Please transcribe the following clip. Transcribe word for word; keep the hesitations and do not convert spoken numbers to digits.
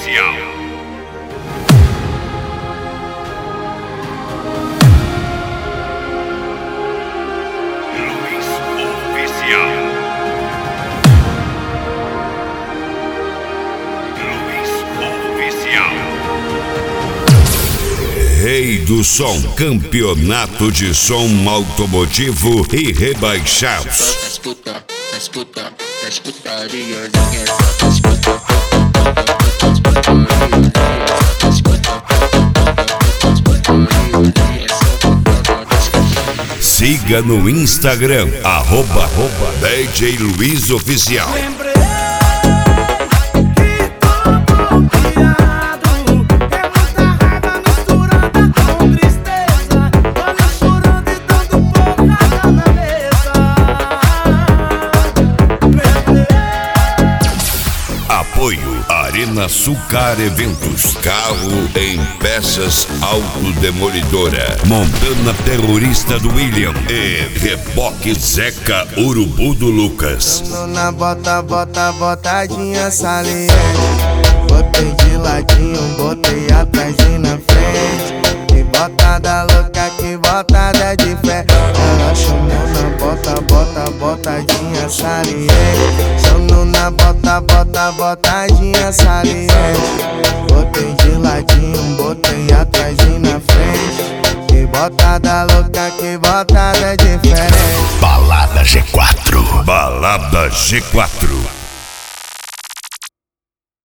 Oficial. Luiz Oficial. Luiz Oficial. Rei do Som, campeonato de som automotivo e rebaixados. Escuta, escuta, escutariazinha, escuta. Siga no Instagram, arroba, arroba D J Luiz Oficial. Apoio Arena Sucar Eventos, carro em peças autodemolidora, Montana Terrorista do William e Reboque Zeca Urubu do Lucas. Na bota, bota, botadinha saliente. Botei de ladinho, botei atrás e na frente. Que botada louca, que botada de fé. Ela chamou na bota, bota, botadinha saliente. Chamou na bota, bota, botadinha saliente. Botei de ladinho, botei atrás e na frente. Que botada louca, que botada diferente. Balada G quatro. Balada G quatro.